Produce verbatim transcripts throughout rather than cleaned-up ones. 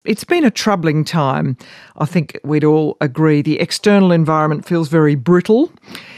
It's been a troubling time. I think we'd all agree the external environment feels very brittle,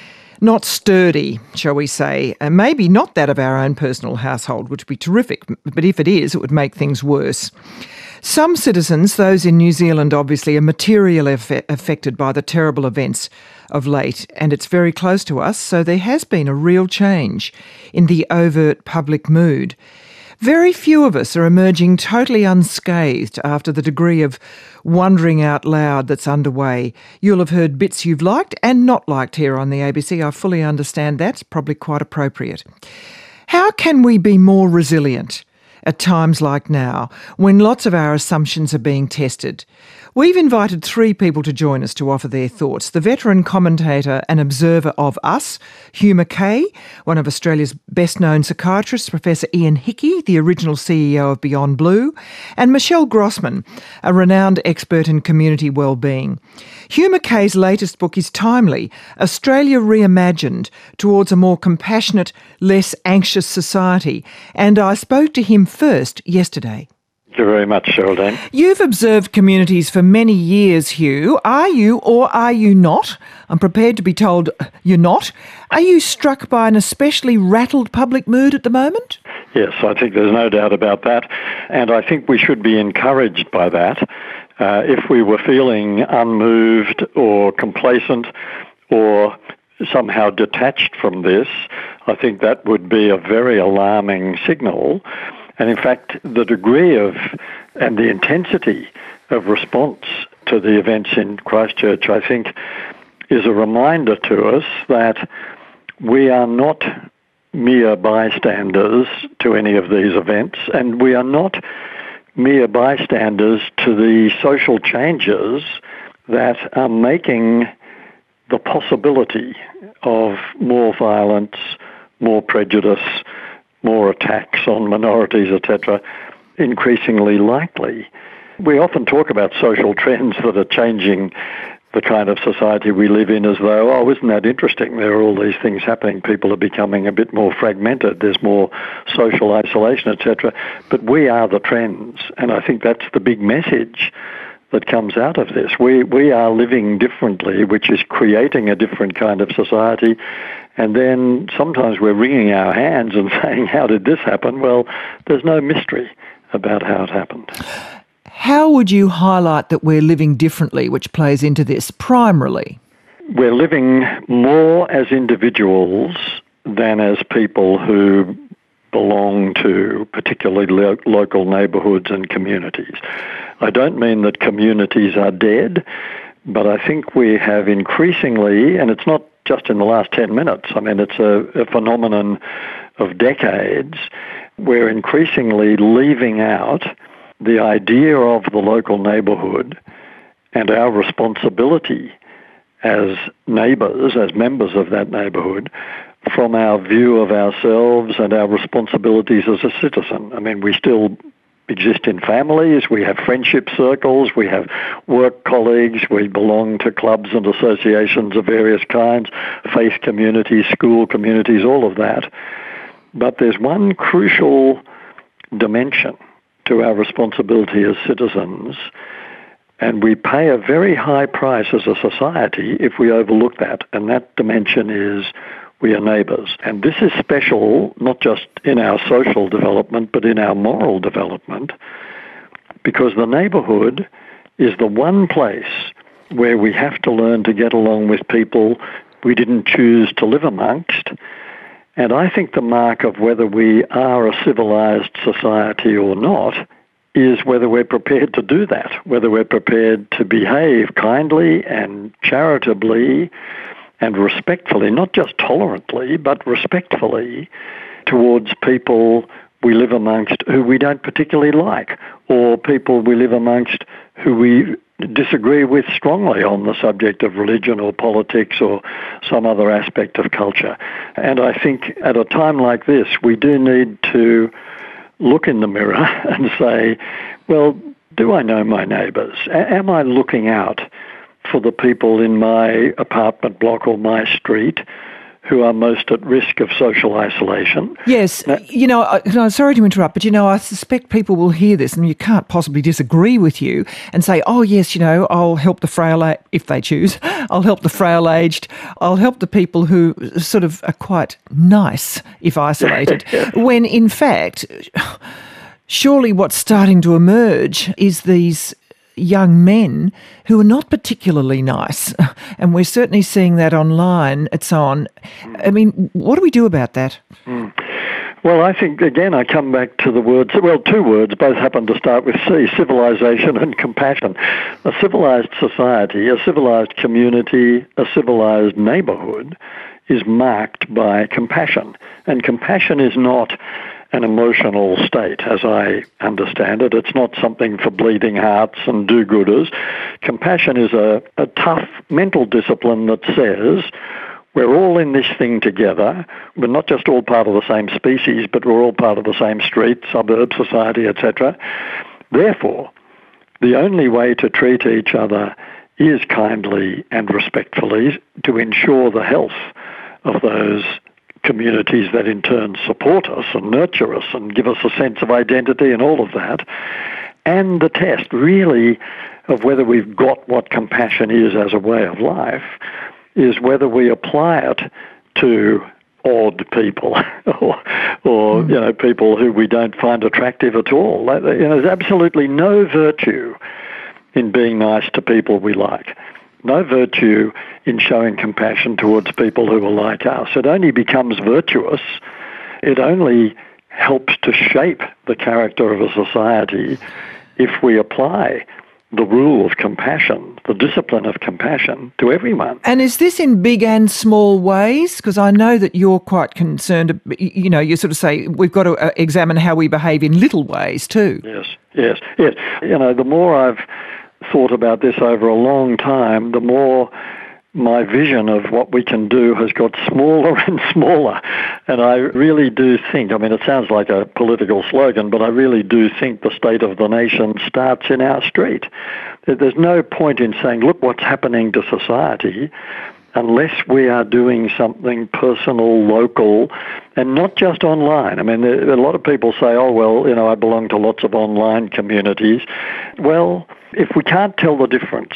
not sturdy, shall we say, and maybe not that of our own personal household, which would be terrific, but if it is, it would make things worse. Some citizens, those in New Zealand obviously, are materially aff- affected by the terrible events of late, and it's very close to us, so there has been a real change in the overt public mood. Very few of us are emerging totally unscathed after the degree of wondering out loud that's underway. You'll have heard bits you've liked and not liked here on the A B C. I fully understand that. It's probably quite appropriate. How can we be more resilient at times like now, when lots of our assumptions are being tested? We've invited three people to join us to offer their thoughts. The veteran commentator and observer of Us, Hugh Mackay, one of Australia's best-known psychiatrists, Professor Ian Hickie, the original C E O of Beyond Blue, and Michelle Grossman, a renowned expert in community wellbeing. Hugh Mackay's latest book is timely, Australia Reimagined, towards a more compassionate, less anxious society, and I spoke to him first yesterday. Thank you very much, Geraldine. You've observed communities for many years, Hugh. Are you or are you not? I'm prepared to be told you're not. Are you struck by an especially rattled public mood at the moment? Yes, I think there's no doubt about that. And I think we should be encouraged by that. Uh, if we were feeling unmoved or complacent or somehow detached from this, I think that would be a very alarming signal. And in fact, the degree of and the intensity of response to the events in Christchurch, I think, is a reminder to us that we are not mere bystanders to any of these events, and we are not mere bystanders to the social changes that are making the possibility of more violence, more prejudice, more attacks on minorities, et cetera, increasingly likely. We often talk about social trends that are changing the kind of society we live in as though, oh, isn't that interesting? There are all these things happening. People are becoming a bit more fragmented. There's more social isolation, et cetera. But we are the trends, and I think that's the big message that comes out of this. We we are living differently, which is creating a different kind of society. And then sometimes we're wringing our hands and saying, how did this happen? Well, there's no mystery about how it happened. How would you highlight that we're living differently, which plays into this primarily? We're living more as individuals than as people who belong to particularly lo- local neighbourhoods and communities. I don't mean that communities are dead, but I think we have increasingly, and it's not just in the last ten minutes, I mean, it's a, a phenomenon of decades, we're increasingly leaving out the idea of the local neighbourhood and our responsibility as neighbours, as members of that neighbourhood, from our view of ourselves and our responsibilities as a citizen. I mean, we still exist in families, we have friendship circles, we have work colleagues, we belong to clubs and associations of various kinds, faith communities, school communities, all of that. But there's one crucial dimension to our responsibility as citizens, and we pay a very high price as a society if we overlook that, and that dimension is we are neighbours. And this is special not just in our social development, but in our moral development, because the neighbourhood is the one place where we have to learn to get along with people we didn't choose to live amongst. And I think the mark of whether we are a civilised society or not is whether we're prepared to do that, whether we're prepared to behave kindly and charitably and respectfully, not just tolerantly, but respectfully towards people we live amongst who we don't particularly like, or people we live amongst who we disagree with strongly on the subject of religion or politics or some other aspect of culture. And I think at a time like this, we do need to look in the mirror and say, well, do I know my neighbours? A- am I looking out for the people in my apartment block or my street who are most at risk of social isolation. Yes, you know, I, no, sorry to interrupt, but you know, I suspect people will hear this and you can't possibly disagree with you and say, oh yes, you know, I'll help the frail, a- if they choose, I'll help the frail-aged, I'll help the people who sort of are quite nice if isolated, when in fact, surely what's starting to emerge is these young men who are not particularly nice. And we're certainly seeing that online and so on. I mean, what do we do about that? Mm. Well, I think, again, I come back to the words, well, two words, both happen to start with C, civilization and compassion. A civilized society, a civilized community, a civilized neighborhood is marked by compassion. And compassion is not an emotional state, as I understand it. It's not something for bleeding hearts and do-gooders. Compassion is a, a tough mental discipline that says we're all in this thing together. We're not just all part of the same species, but we're all part of the same street, suburb, society, et cetera. Therefore, the only way to treat each other is kindly and respectfully to ensure the health of those communities that in turn support us and nurture us and give us a sense of identity and all of that. And the test, really, of whether we've got what compassion is as a way of life is whether we apply it to odd people or, or mm. you know, people who we don't find attractive at all. You know, there's absolutely no virtue in being nice to people we like. No virtue in showing compassion towards people who are like us. It only becomes virtuous. It only helps to shape the character of a society if we apply the rule of compassion, the discipline of compassion to everyone. And is this in big and small ways? Because I know that you're quite concerned, you know, you sort of say we've got to examine how we behave in little ways too. Yes, yes, yes. You know, the more I've thought about this over a long time, the more my vision of what we can do has got smaller and smaller. And I really do think, I mean, it sounds like a political slogan, but I really do think the state of the nation starts in our street. There's no point in saying, look what's happening to society, unless we are doing something personal, local, and not just online. I mean, there, a lot of people say, oh, well, you know, I belong to lots of online communities. Well, if we can't tell the difference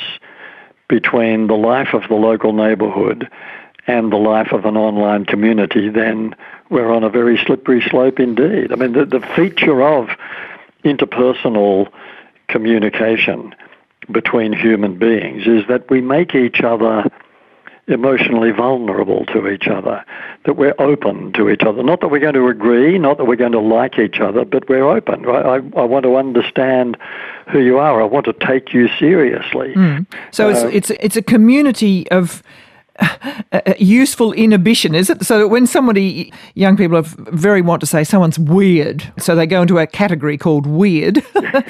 between the life of the local neighbourhood and the life of an online community, then we're on a very slippery slope indeed. I mean, the, the feature of interpersonal communication between human beings is that we make each other emotionally vulnerable to each other, that we're open to each other. Not that we're going to agree, not that we're going to like each other, but we're open. Right? I, I want to understand who you are. I want to take you seriously. Mm. So uh, it's, it's, it's a community of uh, useful inhibition, is it? So when somebody, young people are very want to say someone's weird, so they go into a category called weird.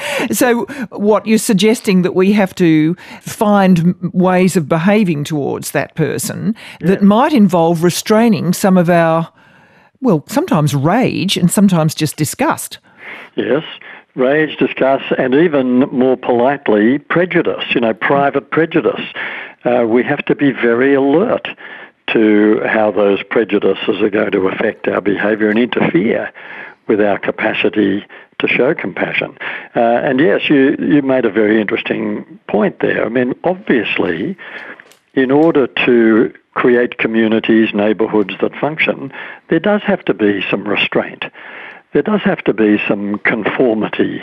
So what you're suggesting that we have to find ways of behaving towards that person yeah. that might involve restraining some of our, well, sometimes rage and sometimes just disgust. Yes. Rage, disgust, and even more politely, prejudice, you know, private prejudice. Uh, we have to be very alert to how those prejudices are going to affect our behaviour and interfere with our capacity to show compassion. Uh, and yes, you, you made a very interesting point there. I mean, obviously, in order to create communities, neighbourhoods that function, there does have to be some restraint. There does have to be some conformity.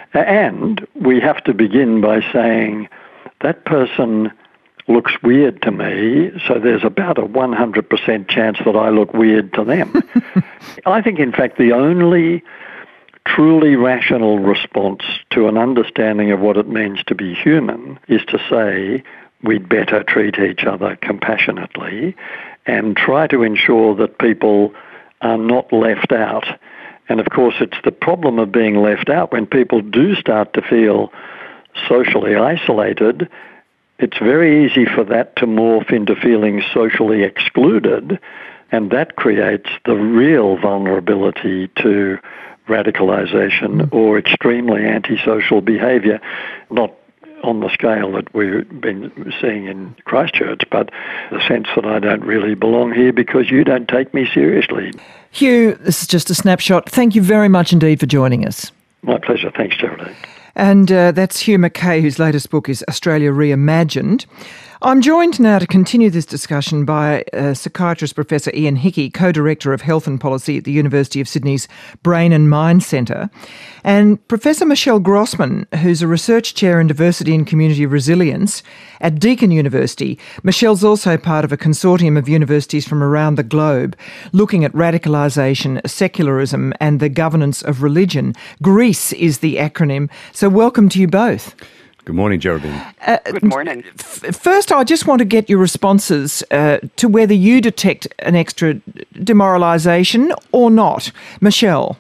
And we have to begin by saying, that person looks weird to me, so there's about a one hundred percent chance that I look weird to them. I think, in fact, the only truly rational response to an understanding of what it means to be human is to say we'd better treat each other compassionately and try to ensure that people are not left out. And of course, it's the problem of being left out when people do start to feel socially isolated. It's very easy for that to morph into feeling socially excluded, and that creates the real vulnerability to radicalization or extremely antisocial behavior. Not on the scale that we've been seeing in Christchurch, but the sense that I don't really belong here because you don't take me seriously. Hugh, this is just a snapshot. Thank you very much indeed for joining us. My pleasure. Thanks, Geraldine. And uh, that's Hugh Mackay, whose latest book is Australia Reimagined. I'm joined now to continue this discussion by uh, psychiatrist Professor Ian Hickie, co-director of Health and Policy at the University of Sydney's Brain and Mind Centre, and Professor Michelle Grossman, who's a research chair in diversity and community resilience at Deakin University. Michelle's also part of a consortium of universities from around the globe looking at radicalisation, secularism and the governance of religion. GREASE is the acronym. So welcome to you both. Good morning, Geraldine. Uh, Good morning. F- first, I just want to get your responses uh, to whether you detect an extra demoralisation or not. Michelle.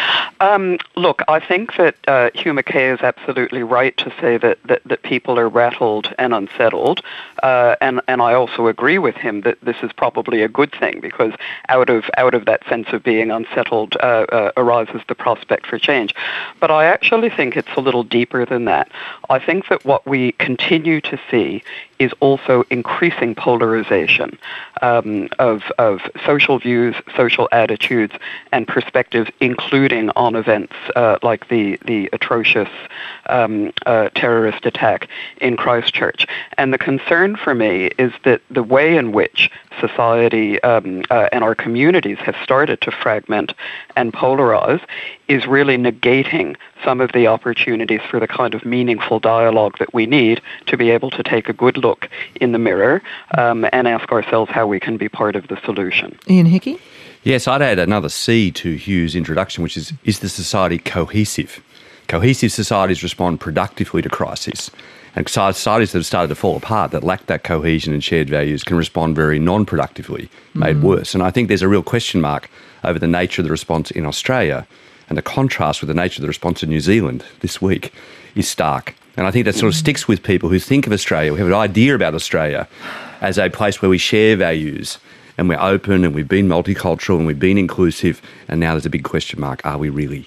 Um, look, I think that uh, Hugh Mackay is absolutely right to say that, that, that people are rattled and unsettled, uh, and and I also agree with him that this is probably a good thing because out of out of that sense of being unsettled uh, uh, arises the prospect for change. But I actually think it's a little deeper than that. I think that what we continue to see is also increasing polarization um, of of social views, social attitudes, and perspectives, including on events uh, like the the atrocious um, uh, terrorist attack in Christchurch. And the concern for me is that the way in which society um, uh, and our communities have started to fragment and polarize is really negating some of the opportunities for the kind of meaningful dialogue that we need to be able to take a good look in the mirror um, and ask ourselves how we can be part of the solution. Ian Hickie? Yes, I'd add another C to Hugh's introduction, which is, is the society cohesive? Cohesive societies respond productively to crises. And societies that have started to fall apart, that lack that cohesion and shared values, can respond very non-productively, made mm. worse. And I think there's a real question mark over the nature of the response in Australia, and the contrast with the nature of the response in New Zealand this week is stark. And I think that sort of sticks with people who think of Australia, who have an idea about Australia as a place where we share values and we're open and we've been multicultural and we've been inclusive, and now there's a big question mark, are we really?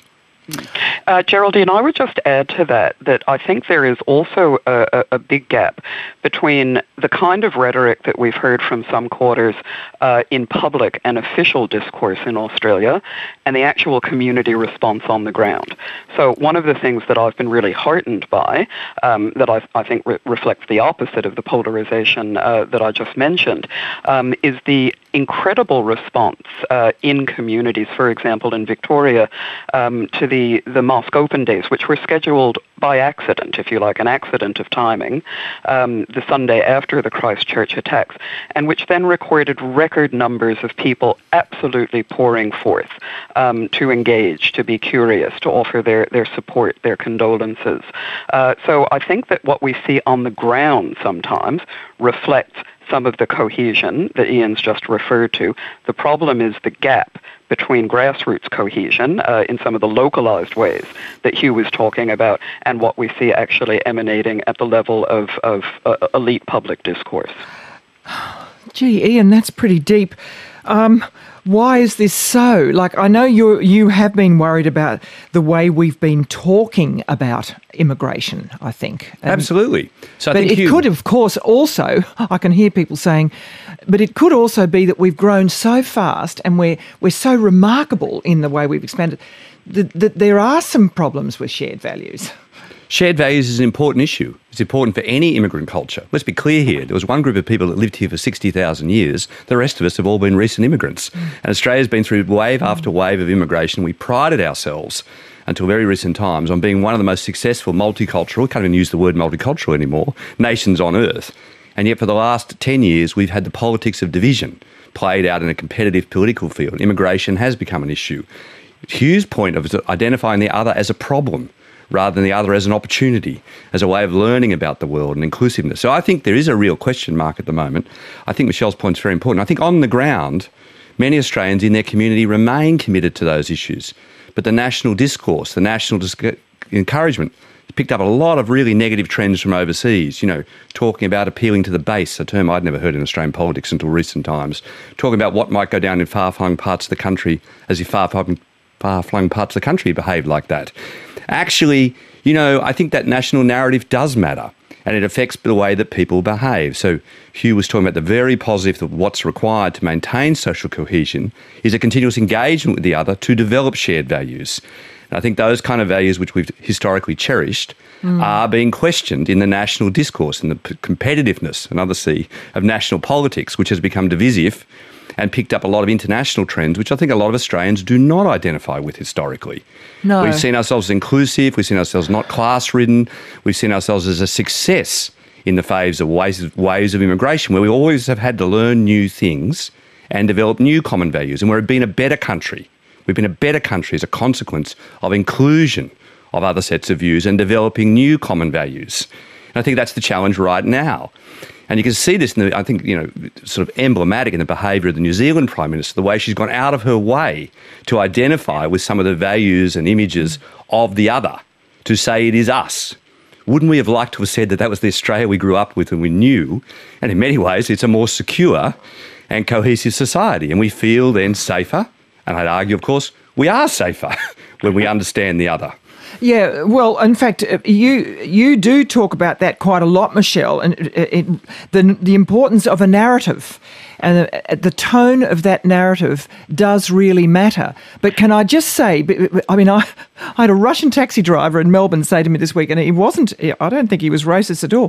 Uh, Geraldine, I would just add to that that I think there is also a, a, a big gap between the kind of rhetoric that we've heard from some quarters uh, in public and official discourse in Australia and the actual community response on the ground. So one of the things that I've been really heartened by, um, that I, I think re- reflects the opposite of the polarization uh, that I just mentioned, um, is the incredible response uh, in communities, for example, in Victoria, um, to the, the Mosque Open Days, which were scheduled by accident, if you like, an accident of timing, um, the Sunday after the Christchurch attacks, and which then recorded record numbers of people absolutely pouring forth um, to engage, to be curious, to offer their, their support, their condolences. Uh, so I think that what we see on the ground sometimes reflects some of the cohesion that Ian's just referred to. The problem is the gap between grassroots cohesion uh, in some of the localized ways that Hugh was talking about and what we see actually emanating at the level of, of uh, elite public discourse. Gee, Ian, that's pretty deep. Um, why is this so? Like, I know you you have been worried about the way we've been talking about immigration, I think. And, Absolutely. So I but think it you... could, of course, also, I can hear people saying, but it could also be that we've grown so fast and we're, we're so remarkable in the way we've expanded that, that there are some problems with shared values. Shared values is an important issue. It's important for any immigrant culture. Let's be clear here. There was one group of people that lived here for sixty thousand years. The rest of us have all been recent immigrants. Mm. And Australia's been through wave mm. after wave of immigration. We prided ourselves until very recent times on being one of the most successful multicultural, we can't even use the word multicultural anymore, nations on earth. And yet for the last ten years, we've had the politics of division played out in a competitive political field. Immigration has become an issue. Hugh's point of identifying the other as a problem rather than the other as an opportunity, as a way of learning about the world and inclusiveness. So I think there is a real question mark at the moment. I think Michelle's point is very important. I think on the ground, many Australians in their community remain committed to those issues. But the national discourse, the national dis- encouragement, picked up a lot of really negative trends from overseas, you know, talking about appealing to the base, a term I'd never heard in Australian politics until recent times, talking about what might go down in far-flung parts of the country as if far-flung far-flung parts of the country behaved like that. Actually, you know, I think that national narrative does matter. and it affects the way that people behave. So Hugh was talking about the very positive that what's required to maintain social cohesion is a continuous engagement with the other to develop shared values. And I think those kind of values which we've historically cherished mm. are being questioned in the national discourse and the p- competitiveness, another C, of national politics, which has become divisive and picked up a lot of international trends, which I think a lot of Australians do not identify with historically. No. We've seen ourselves as inclusive, we've seen ourselves not class-ridden, we've seen ourselves as a success in the phase of ways, of ways of immigration, where we always have had to learn new things and develop new common values, and we've been a better country. We've been a better country as a consequence of inclusion of other sets of views and developing new common values. And I think that's the challenge right now. And you can see this, in the, I think, you know, sort of emblematic in the behaviour of the New Zealand Prime Minister, the way she's gone out of her way to identify with some of the values and images of the other, to say it is us. Wouldn't we have liked to have said that that was the Australia we grew up with and we knew? And in many ways, it's a more secure and cohesive society. And we feel then safer. And I'd argue, of course, we are safer when we understand the other. Yeah, well, in fact, you you do talk about that quite a lot, Michelle, and it, it, the the importance of a narrative, and the, the tone of that narrative does really matter. But can I just say, I mean, I, I had a Russian taxi driver in Melbourne say to me this week, and he wasn't, I don't think he was racist at all.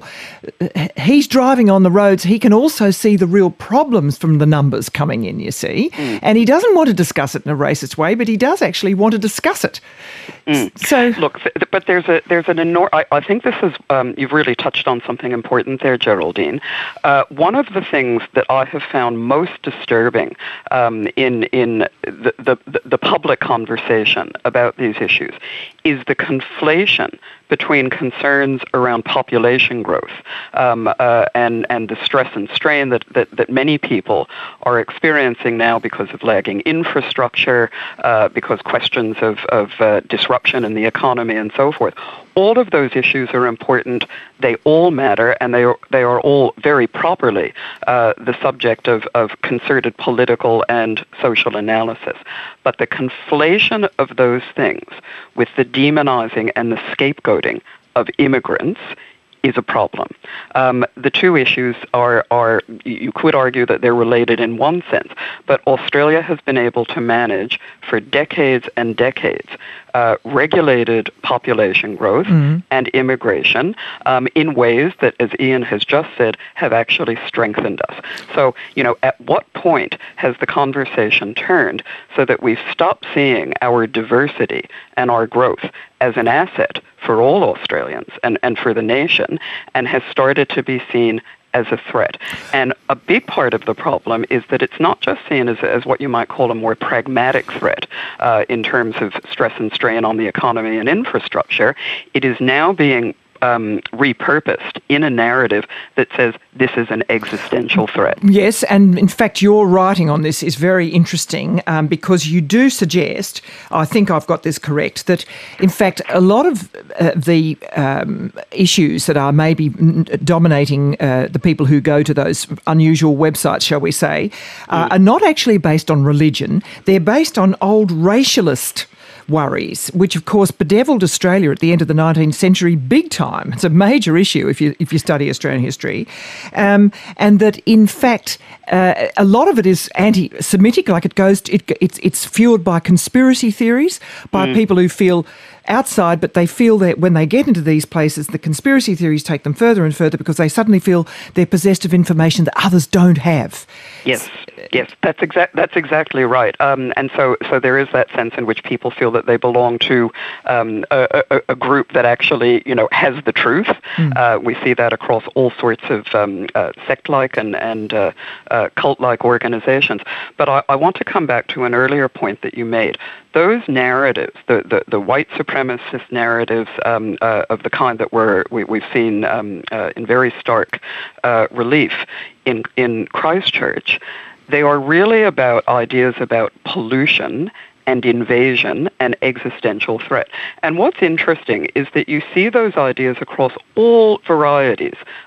He's driving on the roads. He can also see the real problems from the numbers coming in, you see, mm. and he doesn't want to discuss it in a racist way, but he does actually want to discuss it. Mm. So. Look, but there's a there's an enormous. I, I think this is um, you've really touched on something important there, Geraldine. Uh, one of the things that I have found most disturbing um, in in the, the the public conversation about these issues is the conflation between concerns around population growth um, uh, and and the stress and strain that, that, that many people are experiencing now because of lagging infrastructure, uh, because questions of, of uh, disruption in the economy and so forth. All of those issues are important. They all matter, and they are, they are all very properly uh, the subject of, of concerted political and social analysis. But the conflation of those things with the demonizing and the scapegoating of immigrants is a problem. Um, the two issues are, are, you could argue that they're related in one sense, but Australia has been able to manage for decades and decades uh, regulated population growth mm-hmm. and immigration um, in ways that, as Ian has just said, have actually strengthened us. So, you know, at what point has the conversation turned so that we've stopped seeing our diversity and our growth as an asset for all Australians and, and for the nation, and has started to be seen as a threat? And a big part of the problem is that it's not just seen as, as what you might call a more pragmatic threat uh, in terms of stress and strain on the economy and infrastructure. It is now being Um, repurposed in a narrative that says this is an existential threat. Yes, and in fact your writing on this is very interesting um, because you do suggest, I think I've got this correct, that in fact a lot of uh, the um, issues that are maybe dominating uh, the people who go to those unusual websites, shall we say, uh, mm. are not actually based on religion. They're based on old racialist worries, which of course bedevilled Australia at the end of the nineteenth century big time. It's a major issue if you if you study Australian history, um, and that in fact uh, a lot of it is anti-Semitic. Like it goes, it, it's it's fueled by conspiracy theories by mm. people who feel outside, but they feel that when they get into these places, the conspiracy theories take them further and further because they suddenly feel they're possessed of information that others don't have. Yes, yes, that's exact. That's exactly right. Um, and so, so there is that sense in which people feel that they belong to um, a, a, a group that actually, you know, has the truth. Mm. Uh, we see that across all sorts of um, uh, sect-like and and uh, uh, cult-like organizations. But I, I want to come back to an earlier point that you made. Those narratives, the, the, the white supremacist narratives um, uh, of the kind that we're, we, we've seen um, uh, in very stark uh, relief in, in Christchurch, they are really about ideas about pollution and invasion and existential threat. And what's interesting is that you see those ideas across all varieties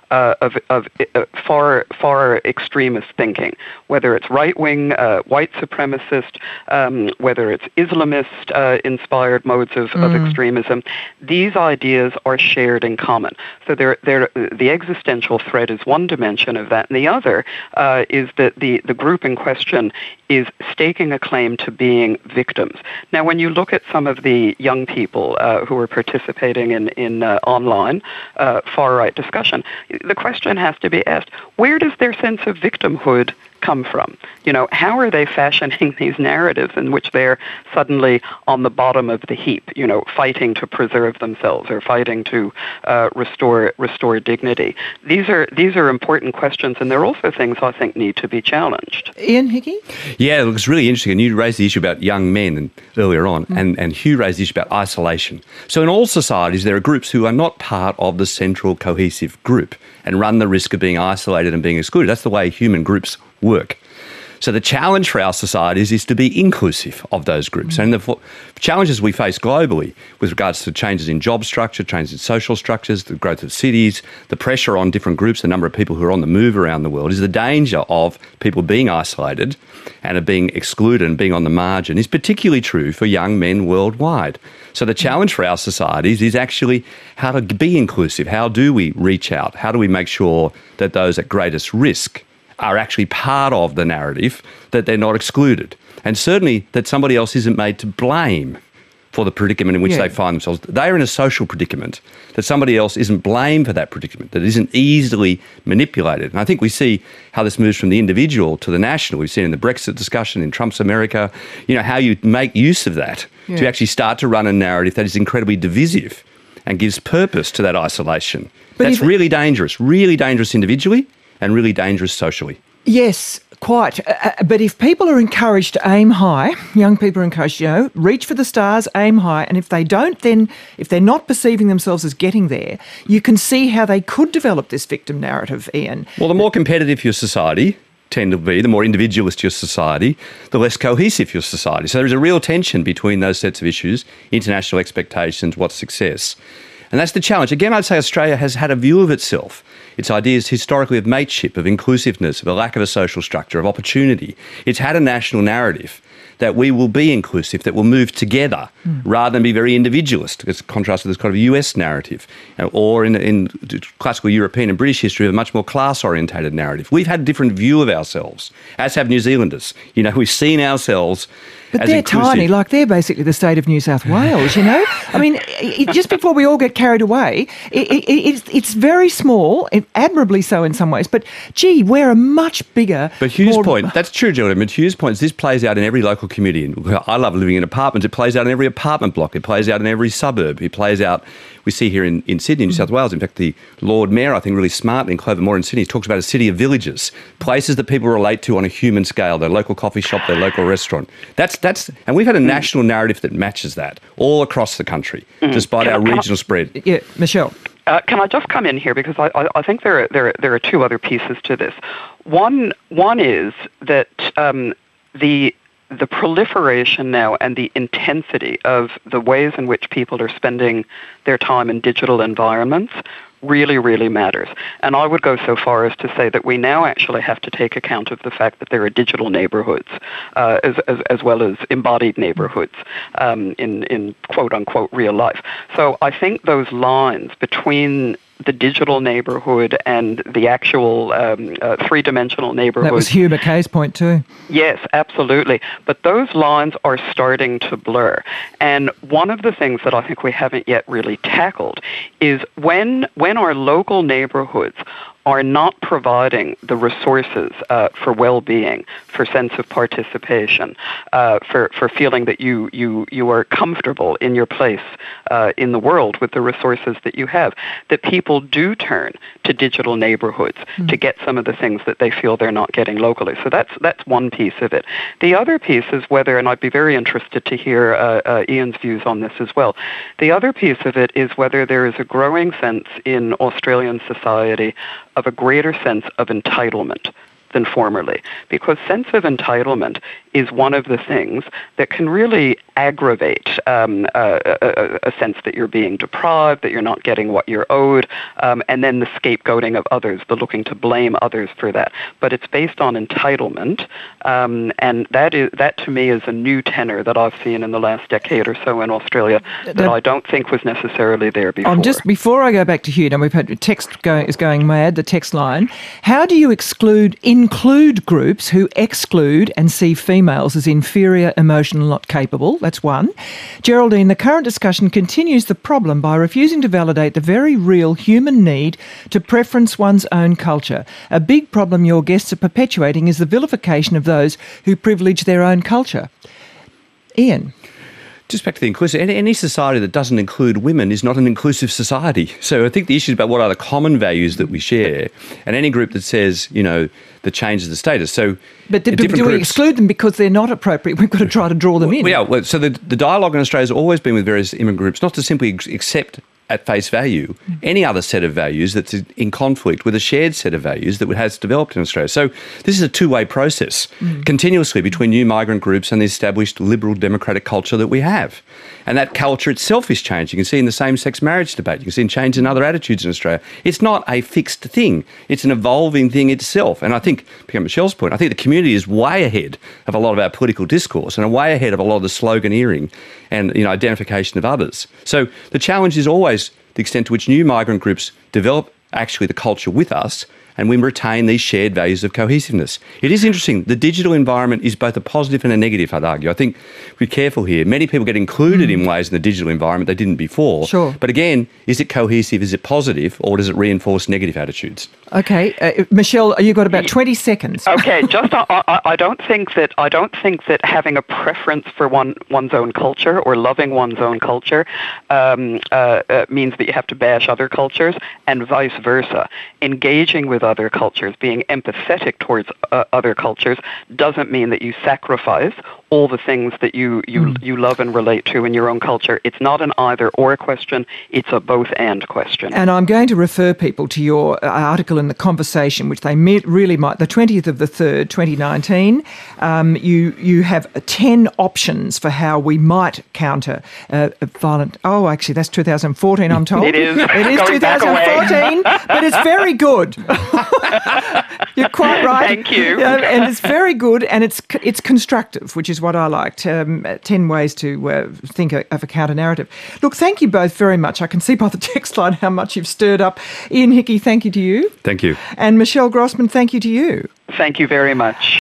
uh, of, of uh, far far extremist thinking, whether it's right-wing, uh, white supremacist, um, whether it's Islamist-inspired uh, modes of, mm. of extremism. These ideas are shared in common. So they're, they're, the existential threat is one dimension of that, and the other uh, is that the, the group in question is staking a claim to being victims. Now, when you look at some of the young people uh, who are participating in, in uh, online uh, far-right discussion, the question has to be asked, where does their sense of victimhood come from? You know, how are they fashioning these narratives in which they're suddenly on the bottom of the heap, you know, fighting to preserve themselves or fighting to uh, restore restore dignity? These are these are important questions, and they're also things I think need to be challenged. Ian Hickey? Yeah, look, it's really interesting. And you raised the issue about young men and, earlier on, mm. and, and Hugh raised the issue about isolation. So in all societies, there are groups who are not part of the central cohesive group and run the risk of being isolated and being excluded. That's the way human groups work. So the challenge for our societies is to be inclusive of those groups. Mm. And the f- challenges we face globally with regards to changes in job structure, changes in social structures, the growth of cities, the pressure on different groups, the number of people who are on the move around the world, is the danger of people being isolated and of being excluded and being on the margin is particularly true for young men worldwide. So the challenge for our societies is actually how to be inclusive. How do we reach out? How do we make sure that those at greatest risk are actually part of the narrative, that they're not excluded, and certainly that somebody else isn't made to blame for the predicament in which yeah. they find themselves. They're in a social predicament, that somebody else isn't blamed for that predicament, that isn't easily manipulated. And I think we see how this moves from the individual to the national. We've seen in the Brexit discussion, in Trump's America, you know, how you make use of that yeah. to actually start to run a narrative that is incredibly divisive and gives purpose to that isolation. But That's really dangerous, really dangerous individually, and really dangerous socially. Yes, quite. Uh, but if people are encouraged to aim high, young people are encouraged, you know, reach for the stars, aim high, and if they don't, then if they're not perceiving themselves as getting there, you can see how they could develop this victim narrative, Ian. Well, the more competitive your society tend to be, the more individualist your society, the less cohesive your society. So there is a real tension between those sets of issues, international expectations, what's success. And that's the challenge. Again, I'd say Australia has had a view of itself, its ideas historically of mateship, of inclusiveness, of a lack of a social structure, of opportunity. It's had a national narrative that we will be inclusive, that we'll move together mm. rather than be very individualist, as contrast to this kind of U S narrative, you know, or in, in classical European and British history, a much more class-orientated narrative. We've had a different view of ourselves, as have New Zealanders. You know, we've seen ourselves But as they're inclusive. tiny, like they're basically the state of New South Wales, you know? I mean, it, just before we all get carried away, it, it, it's, it's very small, admirably so in some ways, but gee, we're a much bigger... But Hugh's more... point, that's true, Julian, but Hugh's point is this plays out in every local community. I love living in apartments. It plays out in every apartment block. It plays out in every suburb. It plays out, we see here in, in Sydney, New South Wales. In fact, the Lord Mayor, I think really smartly in Clover Moor in Sydney, talks about a city of villages, places that people relate to on a human scale, their local coffee shop, their local restaurant. That's, that's, and we've had a national narrative that matches that all across the country, mm. despite can our I, regional I, spread. Yeah, Michelle. Uh, can I just come in here, because I, I, I think there are, there, are, there are two other pieces to this. One, one is that um, the... the proliferation now and the intensity of the ways in which people are spending their time in digital environments really, really matters. And I would go so far as to say that we now actually have to take account of the fact that there are digital neighborhoods uh, as, as, as well as embodied neighborhoods um, in, in quote-unquote real life. So I think those lines between the digital neighbourhood and the actual um, uh, three-dimensional neighbourhood. That was Hugh McKay's point too. Yes, absolutely. But those lines are starting to blur. And one of the things that I think we haven't yet really tackled is when when our local neighbourhoods are not providing the resources uh, for well-being, for sense of participation, uh, for, for feeling that you, you, you are comfortable in your place uh, in the world with the resources that you have, that people do turn to digital neighborhoods mm. to get some of the things that they feel they're not getting locally. So that's that's one piece of it. The other piece is whether, and I'd be very interested to hear uh, uh, Ian's views on this as well, the other piece of it is whether there is a growing sense in Australian society of a greater sense of entitlement than formerly, because sense of entitlement is one of the things that can really aggravate um, a, a, a sense that you're being deprived, that you're not getting what you're owed, um, and then the scapegoating of others, the looking to blame others for that. But it's based on entitlement, um, and that is that to me is a new tenor that I've seen in the last decade or so in Australia that, that I don't think was necessarily there before. I'm just before I go back to Hugh, and we've had text going is going mad. The text line: how do you exclude include groups who exclude and see females as inferior, emotional, not capable? That's one. Geraldine, the current discussion continues the problem by refusing to validate the very real human need to preference one's own culture. A big problem your guests are perpetuating is the vilification of those who privilege their own culture. Ian. Just back to the inclusive, any, any society that doesn't include women is not an inclusive society. So I think the issue is about what are the common values that we share, and any group that says, you know, that changes the status. So, but do, do we groups, exclude them because they're not appropriate? We've got to try to draw them in. Well, yeah. Well, so the, the dialogue in Australia has always been with various immigrant groups, not to simply accept at face value any other set of values that's in conflict with a shared set of values that has developed in Australia. So this is a two-way process mm. continuously between new migrant groups and the established liberal democratic culture that we have. And that culture itself is changing. You can see in the same-sex marriage debate, you can see in change in other attitudes in Australia. It's not a fixed thing. It's an evolving thing itself. And I think, to Michelle's point, I think the community is way ahead of a lot of our political discourse and way ahead of a lot of the sloganeering and, you know, identification of others. So the challenge is always the extent to which new migrant groups develop actually the culture with us and we retain these shared values of cohesiveness. It is interesting. The digital environment is both a positive and a negative, I'd argue. I think we're careful here. Many people get included mm. in ways in the digital environment they didn't before. Sure. But again, is it cohesive? Is it positive? Or does it reinforce negative attitudes? Okay. Uh, Michelle, you've got about twenty seconds. Okay. Just I, I, I don't think that I don't think that having a preference for one one's own culture or loving one's own culture um, uh, uh, means that you have to bash other cultures, and vice versa. Engaging with other cultures, being empathetic towards uh, other cultures, doesn't mean that you sacrifice all the things that you you, mm. you love and relate to in your own culture. It's not an either or question, it's a both and question. And I'm going to refer people to your article in The Conversation, which they really might, the twentieth of the third, twenty nineteen. Um, you, you have ten options for how we might counter uh, violent... Oh, actually, that's two thousand fourteen, I'm told. It is. It is twenty fourteen, but it's very good. You're quite right. Thank you. Uh, and it's very good, and it's it's constructive, which is what I liked. Um, ten ways to uh, think of a counter-narrative. Look, thank you both very much. I can see by the text line how much you've stirred up. Ian Hickey, thank you to you. Thank you. And Michelle Grossman, thank you to you. Thank you very much.